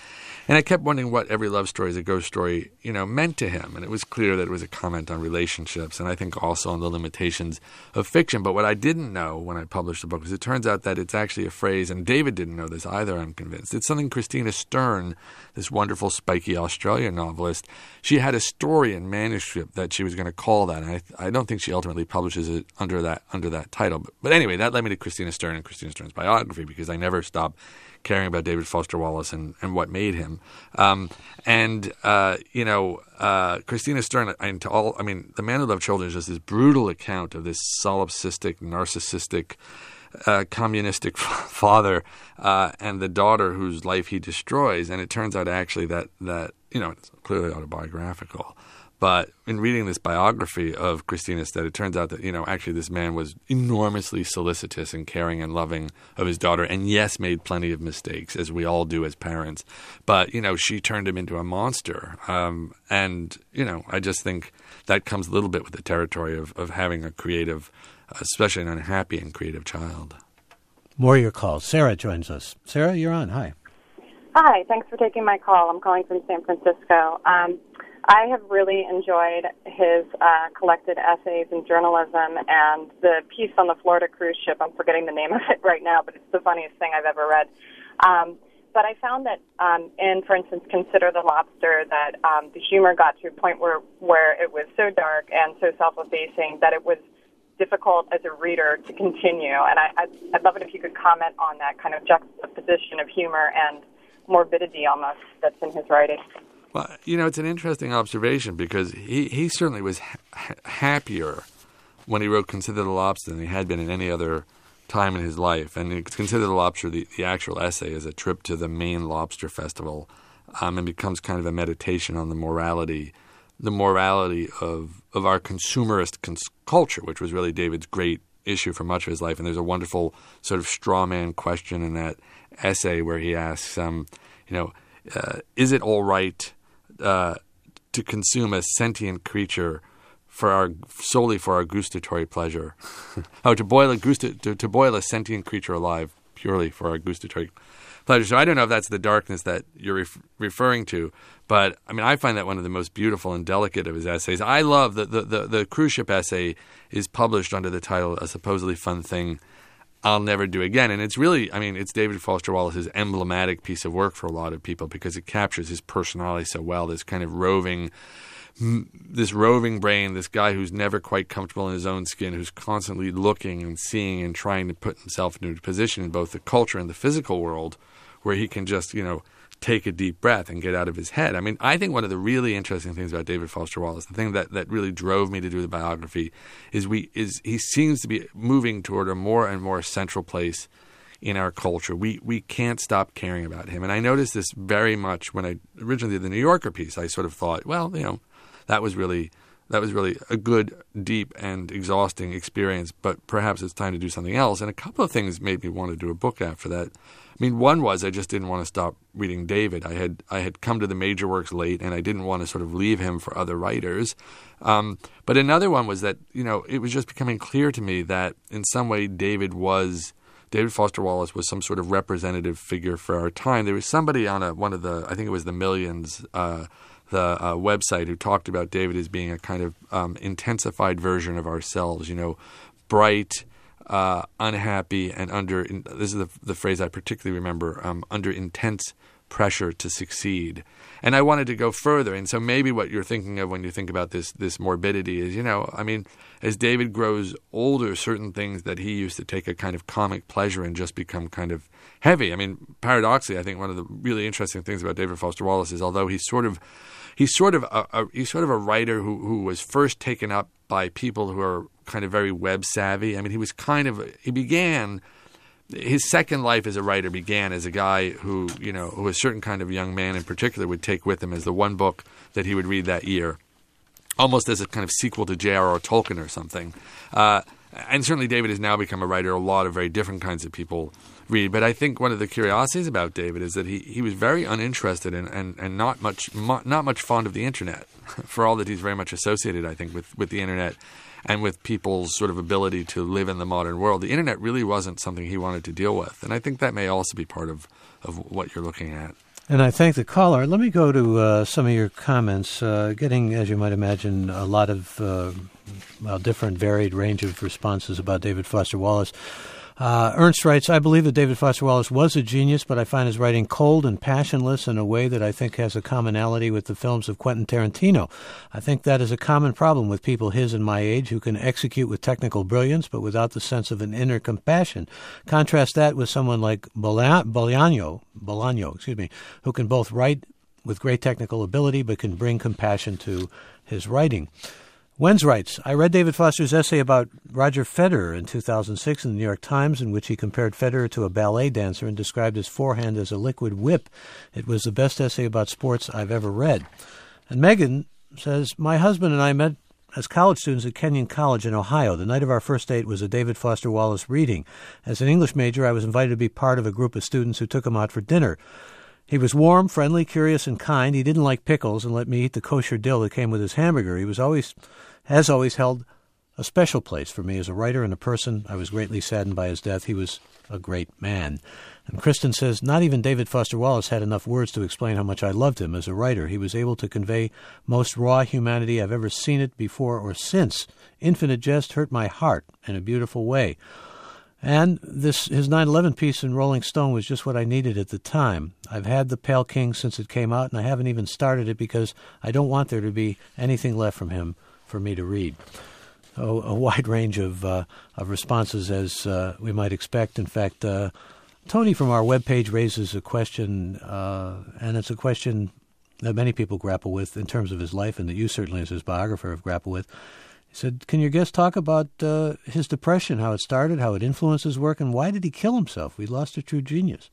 And I kept wondering what Every Love Story is a Ghost Story, you know, meant to him. And it was clear that it was a comment on relationships, and I think also on the limitations of fiction. But what I didn't know when I published the book is it turns out that it's actually a phrase, and David didn't know this either, I'm convinced. It's something Christina Stern, this wonderful, spiky Australian novelist, she had a story in manuscript that she was going to call that. And I, I don't think she ultimately publishes it under that under that title. But, but anyway, that led me to Christina Stern and Christina Stern's biography, because I never stopped caring about David Foster Wallace and, and what made him. Um, and, uh, you know, uh, Christina Stern, and to all, I mean, The Man Who Loved Children is just this brutal account of this solipsistic, narcissistic, uh, communistic father uh, and the daughter whose life he destroys. And it turns out actually that, that you know, it's clearly autobiographical. But in reading this biography of Christina Stern, it turns out that, you know, actually this man was enormously solicitous and caring and loving of his daughter, and yes, made plenty of mistakes, as we all do as parents. But, you know, she turned him into a monster. Um, and, you know, I just think that comes a little bit with the territory of, of having a creative, especially an unhappy and creative child. More of your calls. Sarah joins us. Sarah, you're on. Hi. Hi. Thanks for taking my call. I'm calling from San Francisco. Um I have really enjoyed his uh, collected essays in journalism and the piece on the Florida cruise ship. I'm forgetting the name of it right now, but it's the funniest thing I've ever read. Um, but I found that um, in, for instance, Consider the Lobster, that um, the humor got to a point where, where it was so dark and so self-effacing that it was difficult as a reader to continue. And I, I'd, I'd love it if you could comment on that kind of juxtaposition of humor and morbidity almost that's in his writing. Well, you know, it's an interesting observation, because he, he certainly was ha- happier when he wrote Consider the Lobster than he had been in any other time in his life. And Consider the Lobster, the, the actual essay, is a trip to the Maine Lobster Festival um, and becomes kind of a meditation on the morality the morality of, of our consumerist cons- culture, which was really David's great issue for much of his life. And there's a wonderful sort of straw man question in that essay where he asks, um, you know, uh, is it all right Uh, to consume a sentient creature for our solely for our gustatory pleasure? oh, to boil a gusta, to, to boil a sentient creature alive purely for our gustatory pleasure. So I don't know if that's the darkness that you're ref- referring to, but I mean, I find that one of the most beautiful and delicate of his essays. I love that the, the, the cruise ship essay is published under the title A Supposedly Fun Thing I'll Never Do Again. And it's really, I mean, it's David Foster Wallace's emblematic piece of work for a lot of people, because it captures his personality so well, this kind of roving, this roving brain, this guy who's never quite comfortable in his own skin, who's constantly looking and seeing and trying to put himself into a position in both the culture and the physical world where he can just, you know, take a deep breath and get out of his head. I mean, I think one of the really interesting things about David Foster Wallace, the thing that, that really drove me to do the biography, is we is he seems to be moving toward a more and more central place in our culture. We we can't stop caring about him. And I noticed this very much when I originally did the New Yorker piece. I sort of thought, well, you know, that was really that was really a good, deep, and exhausting experience, but perhaps it's time to do something else. And a couple of things made me want to do a book after that. I mean, one was I just didn't want to stop reading David. I had I had come to the major works late, and I didn't want to sort of leave him for other writers. Um, but another one was that, you know, it was just becoming clear to me that in some way David was David Foster Wallace was some sort of representative figure for our time. There was somebody on a, one of the, I think it was the Millions, uh, the uh, website, who talked about David as being a kind of um, intensified version of ourselves, you know, bright, Uh, unhappy, and under in, this is the, the phrase I particularly remember, um, under intense pressure to succeed. And I wanted to go further. And so maybe what you're thinking of when you think about this this morbidity is, you know, I mean, as David grows older, certain things that he used to take a kind of comic pleasure in just become kind of heavy. I mean, paradoxically, I think one of the really interesting things about David Foster Wallace is, although he's sort of he's sort of a, a he's sort of a writer who who was first taken up by people who are kind of very web savvy. I mean, he was kind of he began his second life as a writer began as a guy who, you know, who a certain kind of young man in particular would take with him as the one book that he would read that year, almost as a kind of sequel to J R R Tolkien or something. Uh, and certainly David has now become a writer a lot of very different kinds of people read. But I think one of the curiosities about David is that he, he was very uninterested in, and, and not much not much fond of the internet, for all that he's very much associated, I think, with, with the internet and with people's sort of ability to live in the modern world. The internet really wasn't something he wanted to deal with. And I think that may also be part of, of what you're looking at. And I thank the caller. Let me go to uh, some of your comments. Uh, getting, as you might imagine, a lot of uh, well, different, varied range of responses about David Foster Wallace. Uh, Ernst writes, I believe that David Foster Wallace was a genius, but I find his writing cold and passionless in a way that I think has a commonality with the films of Quentin Tarantino. I think that is a common problem with people his and my age who can execute with technical brilliance, but without the sense of an inner compassion. Contrast that with someone like Bolaño, Bolaño, excuse me, who can both write with great technical ability, but can bring compassion to his writing. Wenz writes, I read David Foster's essay about Roger Federer in two thousand six in the New York Times, in which he compared Federer to a ballet dancer and described his forehand as a liquid whip. It was the best essay about sports I've ever read. And Megan says, my husband and I met as college students at Kenyon College in Ohio. The night of our first date was a David Foster Wallace reading. As an English major, I was invited to be part of a group of students who took him out for dinner. He was warm, friendly, curious, and kind. He didn't like pickles and let me eat the kosher dill that came with his hamburger. He was always, has always held a special place for me as a writer and a person. I was greatly saddened by his death. He was a great man. And Kristen says, not even David Foster Wallace had enough words to explain how much I loved him as a writer. He was able to convey most raw humanity I've ever seen it before or since. Infinite Jest hurt my heart in a beautiful way. And this his nine eleven piece in Rolling Stone was just what I needed at the time. I've had The Pale King since it came out, and I haven't even started it because I don't want there to be anything left from him for me to read. So a wide range of uh, of responses as uh, we might expect. In fact, uh, Tony from our webpage raises a question, uh, and it's a question that many people grapple with in terms of his life, and that you certainly as his biographer have grappled with. He said, can your guest talk about uh, his depression, how it started, how it influenced his work, and why did he kill himself? We lost a true genius.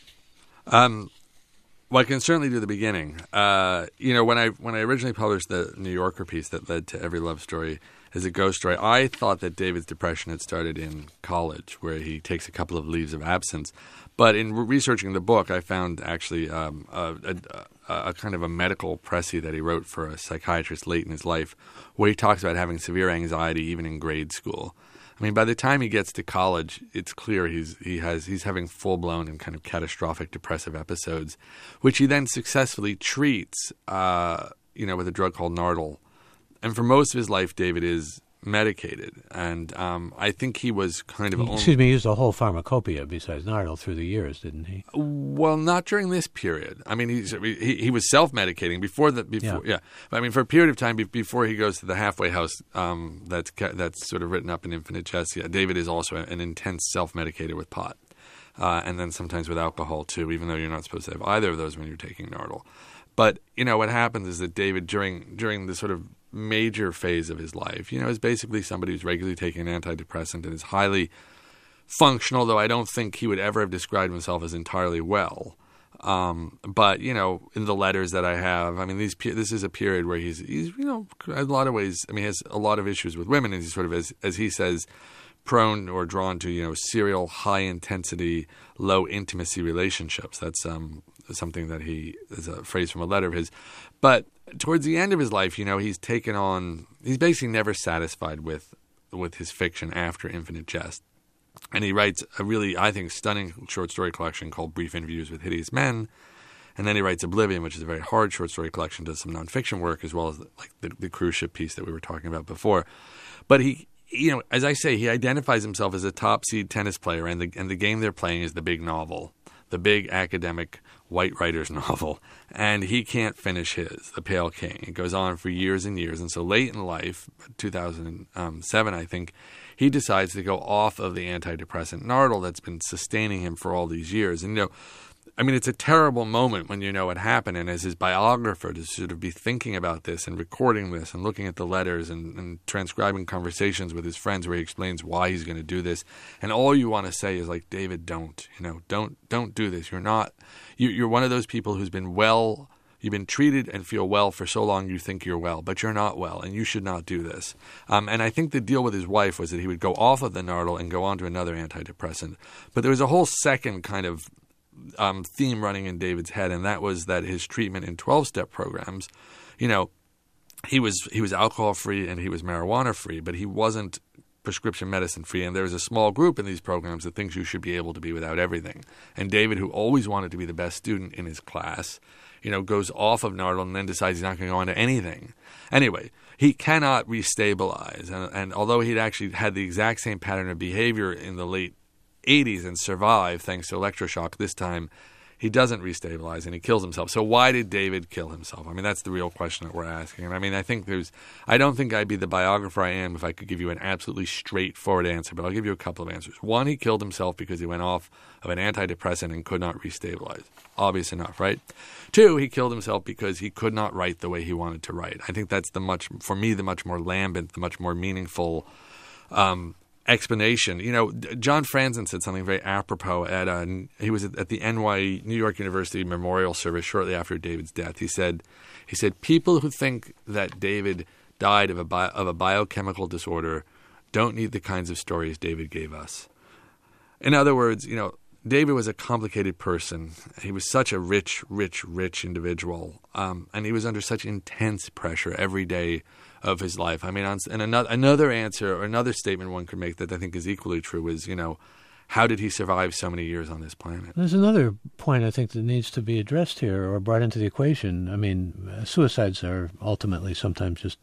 Um, well, I can certainly do the beginning. Uh, you know, when I when I originally published the New Yorker piece that led to Every Love Story as a ghost story, I thought that David's depression had started in college, where he takes a couple of leaves of absence. But in re- researching the book, I found actually um, a, a, a kind of a medical précis that he wrote for a psychiatrist late in his life, where he talks about having severe anxiety even in grade school. I mean, by the time he gets to college, it's clear he's he has he's having full-blown and kind of catastrophic depressive episodes, which he then successfully treats, uh, you know, with a drug called Nardil. And for most of his life, David is medicated, and um, I think he was kind of he, excuse me, he used a whole pharmacopoeia besides Nardil through the years, didn't he? Well, not during this period. I mean, he's, he he was self-medicating before the before yeah. yeah. But I mean, for a period of time be, before he goes to the halfway house, um, that's that's sort of written up in Infinite Jest. Yeah, David is also an intense self-medicator with pot, uh, and then sometimes with alcohol too. Even though you're not supposed to have either of those when you're taking Nardil. But you know what happens is that David during during the sort of major phase of his life, you know, is basically somebody who's regularly taking an antidepressant and is highly functional, though I don't think he would ever have described himself as entirely well. Um, but, you know, in the letters that I have, I mean, these this is a period where he's, he's, you know, in a lot of ways, I mean, he has a lot of issues with women, and he's sort of, as, as he says, prone or drawn to, you know, serial, high-intensity, low-intimacy relationships. That's um, something that he is a phrase from a letter of his. But towards the end of his life, you know, he's taken on – he's basically never satisfied with with his fiction after Infinite Jest. And he writes a really, I think, stunning short story collection called Brief Interviews with Hideous Men. And then he writes Oblivion, which is a very hard short story collection, does some nonfiction work as well as like the, the cruise ship piece that we were talking about before. But he – you know, as I say, he identifies himself as a top seed tennis player, and the and the game they're playing is the big novel, the big academic white writer's novel, and he can't finish his, The Pale King. It goes on for years and years, and so late in life, two thousand seven, I think, he decides to go off of the antidepressant Nardil that's been sustaining him for all these years. And, you know, I mean, it's a terrible moment when you know what happened, and as his biographer to sort of be thinking about this and recording this and looking at the letters and, and transcribing conversations with his friends where he explains why he's going to do this, and all you want to say is like, David, don't, you know, don't, don't do this. You're not, you, you're one of those people who's been well, you've been treated and feel well for so long you think you're well, but you're not well, and you should not do this. Um, and I think the deal with his wife was that he would go off of the Nardil and go on to another antidepressant. But there was a whole second kind of Um, theme running in David's head, and that was that his treatment in twelve-step programs, you know, he was he was alcohol-free and he was marijuana-free, but he wasn't prescription medicine free, and there's a small group in these programs that thinks you should be able to be without everything. And David, who always wanted to be the best student in his class, you know, goes off of Nardole and then decides he's not going to go on to anything. Anyway, he cannot restabilize. And, and although he'd actually had the exact same pattern of behavior in the late eighties and survived thanks to electroshock, this time he doesn't restabilize and he kills himself. So why did David kill himself? I mean, that's the real question that we're asking. And I mean, I think there's – I don't think I'd be the biographer I am if I could give you an absolutely straightforward answer, but I'll give you a couple of answers. One, he killed himself because he went off of an antidepressant and could not restabilize. Obvious enough, right? Two, he killed himself because he could not write the way he wanted to write. I think that's the much – for me, the much more lambent, the much more meaningful um, – explanation. You know, John Franzen said something very apropos at a, he was at the N Y New York University memorial service shortly after David's death. He said, he said, people who think that David died of a bio, of a biochemical disorder don't need the kinds of stories David gave us. In other words, you know, David was a complicated person. He was such a rich, rich, rich individual, um, and he was under such intense pressure every day of his life. I mean, on, and another another answer or another statement one could make that I think is equally true is, you know, how did he survive so many years on this planet? There's another point I think that needs to be addressed here or brought into the equation. I mean, suicides are ultimately sometimes just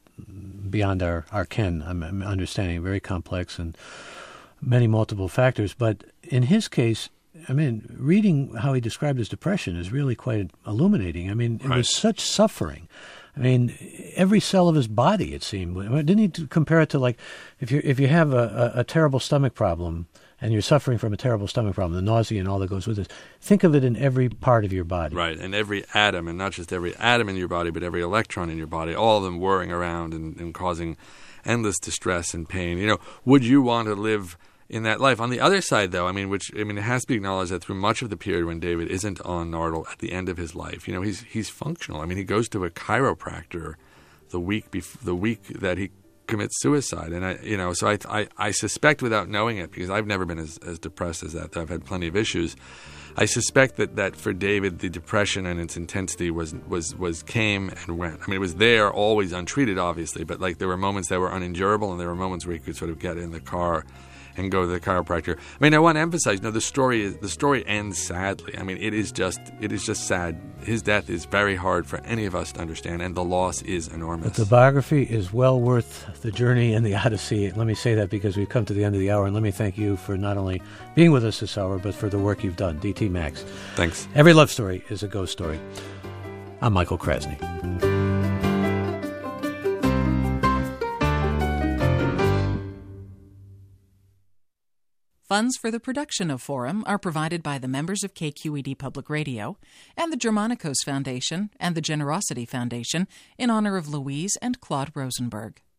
beyond our, our ken. I'm, I'm understanding very complex and many multiple factors. But in his case, I mean, reading how he described his depression is really quite illuminating. I mean, it right. was such suffering. I mean, every cell of his body, it seemed. Didn't he compare it to, like, if you if you have a, a, a terrible stomach problem and you're suffering from a terrible stomach problem, the nausea and all that goes with it, think of it in every part of your body. Right, and every atom, and not just every atom in your body, but every electron in your body, all of them whirring around and, and causing endless distress and pain. You know, would you want to live in that life? On the other side, though, I mean, which I mean, it has to be acknowledged that through much of the period when David isn't on Nardole at the end of his life, you know, he's he's functional. I mean, he goes to a chiropractor the week bef- the week that he commits suicide, and I, you know, so I, I I suspect, without knowing it, because I've never been as, as depressed as that. I've had plenty of issues. I suspect that, that for David, the depression and its intensity was, was was came and went. I mean, it was there, always untreated, obviously, but like there were moments that were unendurable, and there were moments where he could sort of get in the car and go to the chiropractor. I mean, I want to emphasize, no, the story is the story ends sadly. I mean, it is just it is just sad. His death is very hard for any of us to understand, and the loss is enormous. But the biography is well worth the journey and the odyssey. Let me say that because we've come to the end of the hour, and let me thank you for not only being with us this hour, but for the work you've done. D T Max. Thanks. Every love story is a ghost story. I'm Michael Krasny. Funds for the production of Forum are provided by the members of K Q E D Public Radio and the Germanicos Foundation and the Generosity Foundation in honor of Louise and Claude Rosenberg.